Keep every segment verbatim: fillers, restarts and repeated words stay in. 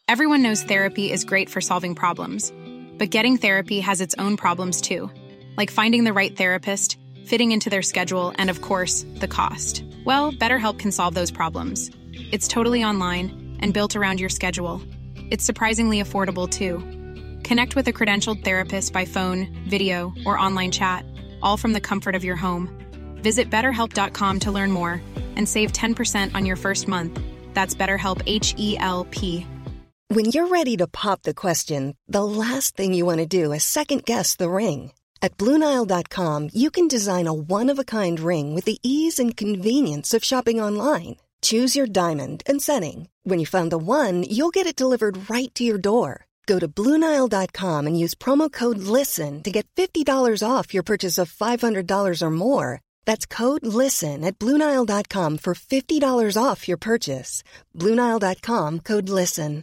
Everyone knows therapy is great for solving problems, but getting therapy has its own problems too, like finding the right therapist, fitting into their schedule, and of course, the cost. Well, BetterHelp can solve those problems. It's totally online and built around your schedule. It's surprisingly affordable too. Connect with a credentialed therapist by phone, video, or online chat, all from the comfort of your home. Visit better help dot com to learn more and save ten percent on your first month. That's BetterHelp, H E L P. When you're ready to pop the question, the last thing you want to do is second-guess the ring. At Blue Nile dot com, you can design a one-of-a-kind ring with the ease and convenience of shopping online. Choose your diamond and setting. When you find the one, you'll get it delivered right to your door. Go to Blue Nile dot com and use promo code LISTEN to get fifty dollars off your purchase of five hundred dollars or more. That's code LISTEN at Blue Nile dot com for fifty dollars off your purchase. Blue Nile dot com, code LISTEN.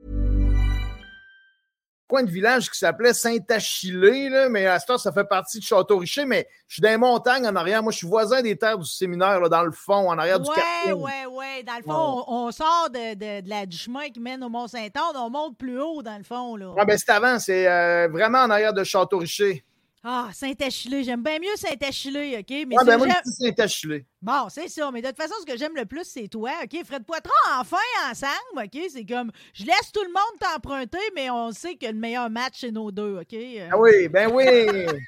Coin de village qui s'appelait Saint-Achillé, là, mais à ce temps, ça fait partie de Château-Richer, mais je suis dans les montagnes en arrière. Moi, je suis voisin des terres du séminaire, là, dans le fond, en arrière ouais, du quartier. Ouais, ouais, ouais. Dans le fond, ouais. on, on sort de, de, de la, du chemin qui mène au Mont-Saint-Anne, on monte plus haut, dans le fond, là. Ouais, ben c'est avant, c'est euh, vraiment en arrière de Château-Richer. Ah, Saint-Achillé. J'aime bien mieux Saint-Achillé, OK? Mais ouais, ben moi, j'aime... je dis Saint-Achillé. Bon, c'est ça. Mais de toute façon, ce que j'aime le plus, c'est toi, OK? Fred Poitras, enfin, ensemble, OK? C'est comme, je laisse tout le monde t'emprunter, mais on sait que le meilleur match, c'est nos deux, OK? Ah oui, ben oui!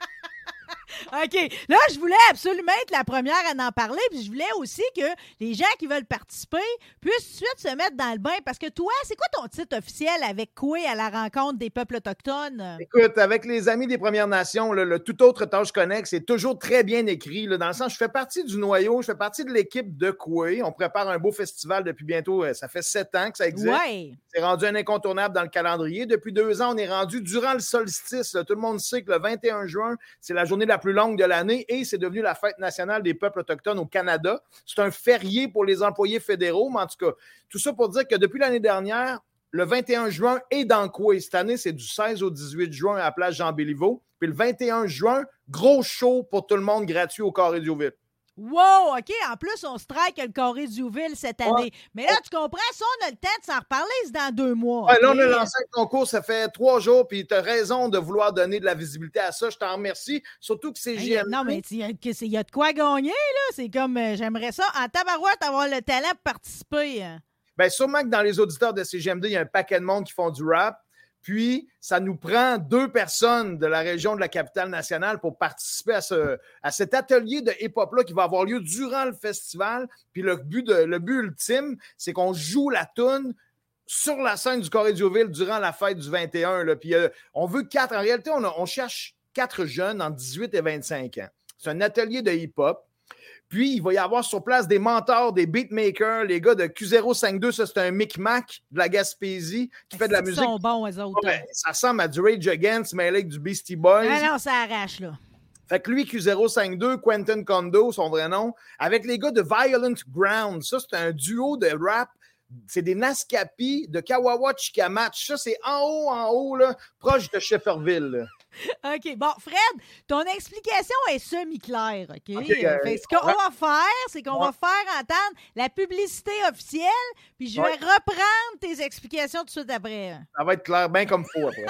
OK. Là, je voulais absolument être la première à en parler, puis je voulais aussi que les gens qui veulent participer puissent tout de suite se mettre dans le bain, parce que toi, c'est quoi ton titre officiel avec Coué à la rencontre des peuples autochtones? Écoute, avec les Amis des Premières Nations, là, le Tout autre tâche connexe, c'est toujours très bien écrit, là, dans le sens, je fais partie du noyau, je fais partie de l'équipe de Coué. On prépare un beau festival depuis bientôt, ça fait sept ans que ça existe. Ouais. C'est rendu un incontournable dans le calendrier. Depuis deux ans, on est rendu durant le solstice. Là. Tout le monde sait que le vingt et un juin, c'est la journée la plus longue de l'année et c'est devenu la fête nationale des peuples autochtones au Canada. C'est un férié pour les employés fédéraux, mais en tout cas, tout ça pour dire que depuis l'année dernière, le vingt et un juin est dans Coué. Cette année, c'est du seize au dix-huit juin à la place Jean-Béliveau. Puis le vingt et un juin, gros show pour tout le monde gratuit au Carré Diouville. Wow, OK. En plus, on strike le Carré Diouville cette année. Ouais. Mais là, tu comprends, ça, on a le temps de s'en reparler, c'est dans deux mois. Ouais, okay? Là, on a lancé un concours, ça fait trois jours, puis tu as raison de vouloir donner de la visibilité à ça. Je t'en remercie. Surtout que c'est J M D. Non, mais il y, y a de quoi gagner, là. C'est comme, euh, j'aimerais ça, en tabarouette, avoir le talent de participer. Bien, sûrement que dans les auditeurs de C G M D, il y a un paquet de monde qui font du rap. Puis, ça nous prend deux personnes de la région de la capitale nationale pour participer à, ce, à cet atelier de hip-hop-là qui va avoir lieu durant le festival. Puis, le but, de, le but ultime, c'est qu'on joue la toune sur la scène du Carré Diouville durant la fête du vingt et un. Là. Puis, euh, on veut quatre. En réalité, on, a, on cherche quatre jeunes entre dix-huit et vingt-cinq ans. C'est un atelier de hip-hop. Puis, il va y avoir sur place des mentors, des beatmakers, les gars de Q zéro cinquante-deux, ça, c'est un Micmac de la Gaspésie qui fait de la musique. Ils sont bons, eux autres. Ouais, ça ressemble à du Rage Against, mais avec du Beastie Boys. Ah non, ça arrache, là. Fait que lui, Q zéro cinquante-deux, Quentin Kondo, son vrai nom, avec les gars de Violent Ground. Ça, c'est un duo de rap. C'est des Naskapi de Kawawa-Chikamatch. Ça, c'est en haut, en haut, là, proche de Shefferville, là. OK. Bon, Fred, ton explication est semi-claire, OK? okay euh, fait, ce qu'on ouais. va faire, c'est qu'on ouais. va faire entendre la publicité officielle, puis je vais ouais. reprendre tes explications tout de suite après. Ça va être clair, bien comme il faut après.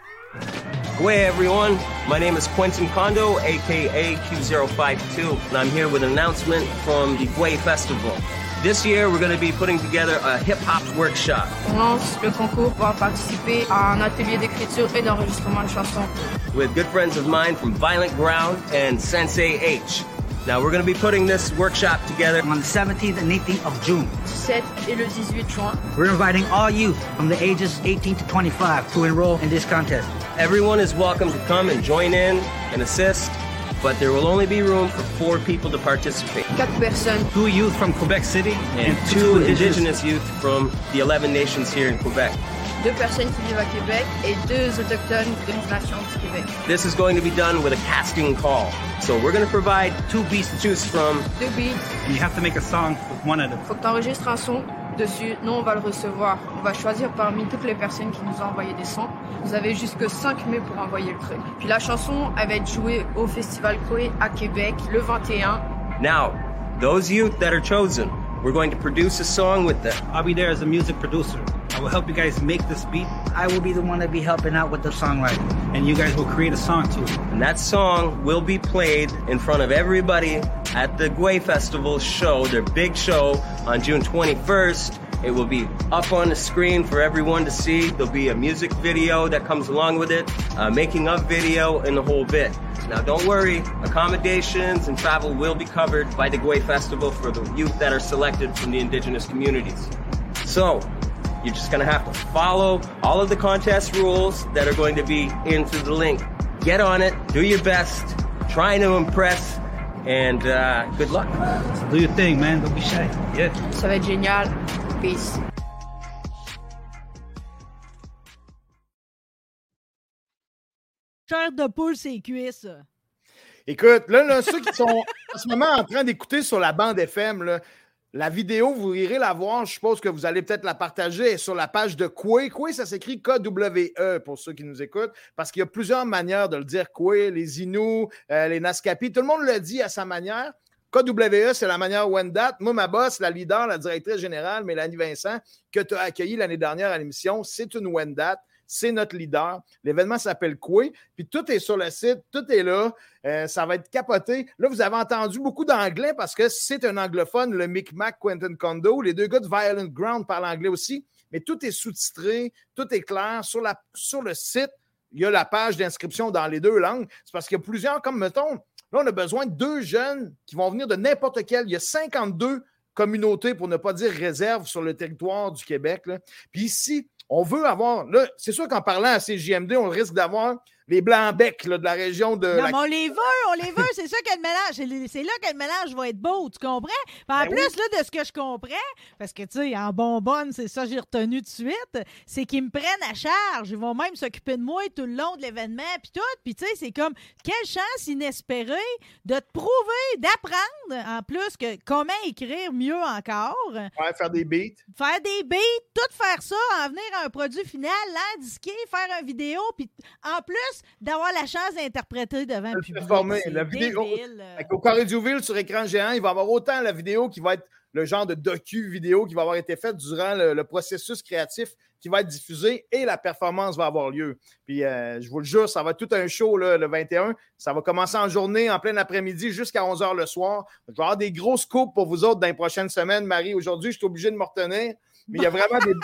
Hey everyone, my name is Quentin Kondo, a k a. Q zéro cinquante-deux, and I'm here with an announcement from the Gway Festival. This year, we're going to be putting together a hip-hop workshop. On lance le concours pour participer à un atelier d'écriture et d'enregistrement de chansons. With good friends of mine from Violent Ground and Sensei H. Now, we're going to be putting this workshop together on the seventeenth and eighteenth of June. dix-sept et le dix-huit juin. We're inviting all youth from the ages eighteen to twenty-five to enroll in this contest. Everyone is welcome to come and join in and assist. But there will only be room for four people to participate. Quatre personnes. Two youth from Quebec City and, and two, two indigenous youth from the eleven nations here in Quebec. Deux personnes qui vivent à Québec et deux autochtones de la nation du Québec. This is going to be done with a casting call. So we're going to provide two beats to choose from. Deux beats. And you have to make a song with one of them. Faut que t'enregistres un son dessus. Nous, on va le recevoir. On va choisir parmi toutes les personnes qui nous ont envoyé des sons. Vous avez jusque cinq mai pour envoyer le truc. Puis la chanson, elle va être jouée au Festival Coué à Québec le vingt et un. Now, those youth that are chosen, we're going to produce a song with them. I'll be there as a music producer. I will help you guys make this beat. I will be the one that be helping out with the songwriting. And you guys will create a song too. And that song will be played in front of everybody at the Gway Festival show, their big show on June twenty-first. It will be up on the screen for everyone to see. There'll be a music video that comes along with it, a making of video, and the whole bit. Now, don't worry, accommodations and travel will be covered by the Gway Festival for the youth that are selected from the indigenous communities. So, you're just going to have to follow all of the contest rules that are going to be in through the link. Get on it, do your best, try to impress, and uh, good luck. So do your thing, man. Don't be shy. Yeah. Ça va être génial. Peace. Chair de poule, c'est cuisses. Écoute, là, là ceux qui sont en ce moment en train d'écouter sur la bande F M, là, la vidéo, vous irez la voir. Je suppose que vous allez peut-être la partager sur la page de Gway. Gway, ça s'écrit K W E pour ceux qui nous écoutent, parce qu'il y a plusieurs manières de le dire. Gway, les Inuits, euh, les Naskapi, tout le monde le dit à sa manière. K W E, c'est la manière Wendat. Moi, ma boss, la leader, la directrice générale, Mélanie Vincent, que tu as accueillie l'année dernière à l'émission, c'est une Wendat. C'est notre leader. L'événement s'appelle Gway. Puis tout est sur le site, tout est là. Euh, ça va être capoté. Là, vous avez entendu beaucoup d'anglais parce que c'est un anglophone, le Micmac Quentin Kondo. Les deux gars de Violent Ground parlent anglais aussi. Mais tout est sous-titré, tout est clair. Sur, la, sur le site, il y a la page d'inscription dans les deux langues. C'est parce qu'il y a plusieurs, comme mettons, là, on a besoin de deux jeunes qui vont venir de n'importe quel. Il y a cinquante-deux communautés, pour ne pas dire réserves, sur le territoire du Québec. Là. Puis ici, on veut avoir... Là, c'est sûr qu'en parlant à C J M D, on risque d'avoir les Blancs-Becs là, de la région de... Non, la... mais on les veut, on les veut. C'est ça que le mélange... C'est là que le mélange va être beau, tu comprends? Puis en Ben plus, oui. là, de ce que je comprends, parce que, tu sais, en bonbonne, c'est ça que j'ai retenu de suite, c'est qu'ils me prennent à charge. Ils vont même s'occuper de moi tout le long de l'événement, puis tout. Puis, tu sais, c'est comme, quelle chance inespérée de te prouver, d'apprendre, en plus, que comment écrire mieux encore. Ouais, faire des beats. Faire des beats, tout faire ça, en venir à un produit final, l'indiquer, faire une vidéo, puis en plus, d'avoir la chance d'interpréter devant le public. Performer. C'est La vidéo, débile. au Carré Duville, sur écran géant, il va y avoir autant la vidéo qui va être le genre de docu-vidéo qui va avoir été faite durant le, le processus créatif qui va être diffusé et la performance va avoir lieu. Puis, euh, je vous le jure, ça va être tout un show là, le vingt et un. Ça va commencer en journée, en plein après-midi, jusqu'à onze heures le soir. Je vais avoir des gros scoops pour vous autres dans les prochaines semaines. Marie, aujourd'hui, je suis obligé de me retenir, mais il y a vraiment des...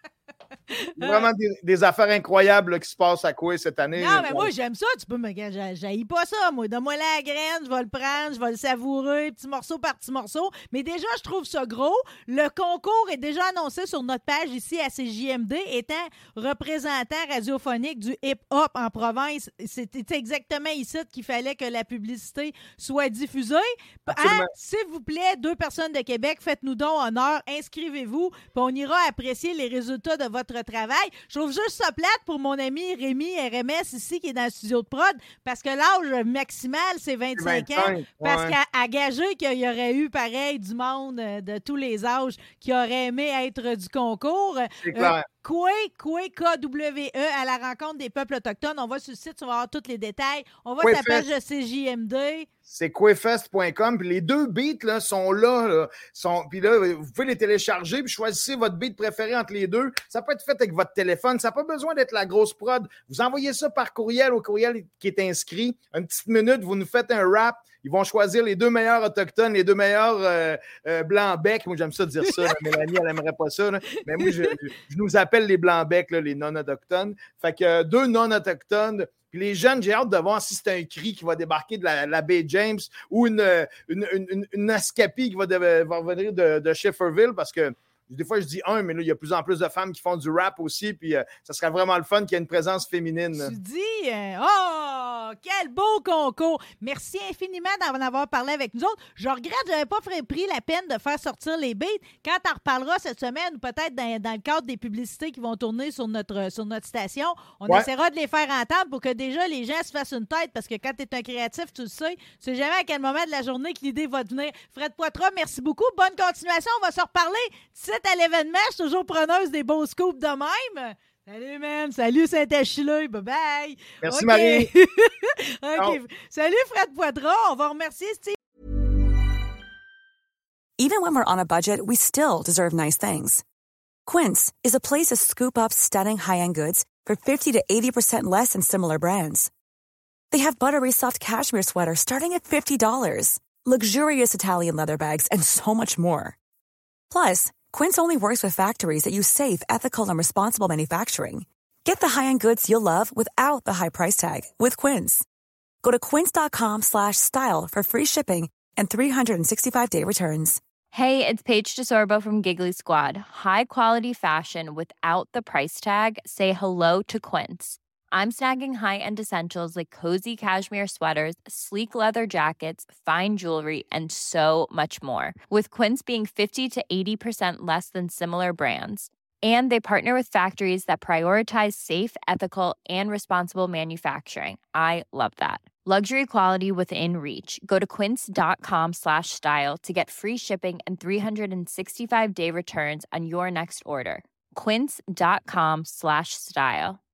Il y a vraiment des, des affaires incroyables là, qui se passent à Gway cette année. Non, mais moi, j'aime ça. Tu peux me. J'haïs pas ça, moi. Donne-moi la graine, je vais le prendre, je vais le savourer, petit morceau par petit morceau. Mais déjà, je trouve ça gros. Le concours est déjà annoncé sur notre page ici à C J M D, étant représentant radiophonique du hip-hop en province. C'était exactement ici qu'il fallait que la publicité soit diffusée. Hein, s'il vous plaît, deux personnes de Québec, faites-nous donc honneur, inscrivez-vous, puis on ira apprécier les résultats de votre travail. Je trouve juste ça plate pour mon ami Rémi R M S ici qui est dans le studio de prod parce que l'âge maximal, c'est vingt-cinq ans. vingt-cinq, Parce ouais. qu'à à gager qu'il y aurait eu pareil du monde euh, de tous les âges qui aurait aimé être du concours. C'est clair. Gway, Gway, K W E, à la rencontre des peuples autochtones. On va sur le site, on va avoir tous les détails. On va sur la page de C J M D. C'est gwayfest point com. Puis les deux beats là, sont là. là sont, puis là, vous pouvez les télécharger puis choisissez votre beat préféré entre les deux. Ça peut être fait avec votre téléphone. Ça n'a pas besoin d'être la grosse prod. Vous envoyez ça par courriel au courriel qui est inscrit. Une petite minute, vous nous faites un rap. Ils vont choisir les deux meilleurs autochtones, les deux meilleurs euh, euh, blancs-becs. Moi, j'aime ça dire ça. Là. Mélanie, elle n'aimerait pas ça. Là. Mais moi, je, je, je nous appelle les blancs-becs, là, les non-autochtones. Fait que euh, deux non-autochtones. Puis les jeunes, j'ai hâte de voir si c'est un cri qui va débarquer de la, la baie James ou une, une, une, une, une Naskapi qui va, de, va revenir de, de Schefferville parce que des fois, je dis un, mais là, il y a de plus en plus de femmes qui font du rap aussi, puis euh, ça serait vraiment le fun qu'il y ait une présence féminine. Là. Tu dis, euh, oh, quel beau concours! Merci infiniment d'en avoir parlé avec nous autres. Je regrette, je n'avais pas pris la peine de faire sortir les beats. Quand tu en reparleras cette semaine, ou peut-être dans, dans le cadre des publicités qui vont tourner sur notre, sur notre station, on ouais. essaiera de les faire entendre pour que déjà les gens se fassent une tête, parce que quand tu es un créatif, tu le sais, tu sais jamais à quel moment de la journée que l'idée va venir. Fred Poitras, merci beaucoup. Bonne continuation. On va se reparler. À l'événement, je suis toujours preneuse des beaux scoops de même. Salut, man. Salut, Saint-Achille. Bye-bye. Merci, okay. Marie. OK. Salut, Fred Poitras. On va remercier Steve. Even when we're on a budget, we still deserve nice things. Quince is a place to scoop up stunning high-end goods for fifty to eighty percent less than similar brands. They have buttery soft cashmere sweaters starting at fifty dollars, luxurious Italian leather bags, and so much more. Plus, Quince only works with factories that use safe, ethical, and responsible manufacturing. Get the high-end goods you'll love without the high price tag with Quince. Go to quince.com slash style for free shipping and three sixty-five day returns. Hey, it's Paige DeSorbo from Giggly Squad. High quality fashion without the price tag. Say hello to Quince. I'm snagging high-end essentials like cozy cashmere sweaters, sleek leather jackets, fine jewelry, and so much more. With Quince being fifty to eighty percent less than similar brands. And they partner with factories that prioritize safe, ethical, and responsible manufacturing. I love that. Luxury quality within reach. Go to quince.com slash style to get free shipping and three sixty-five day returns on your next order. Quince.com slash style.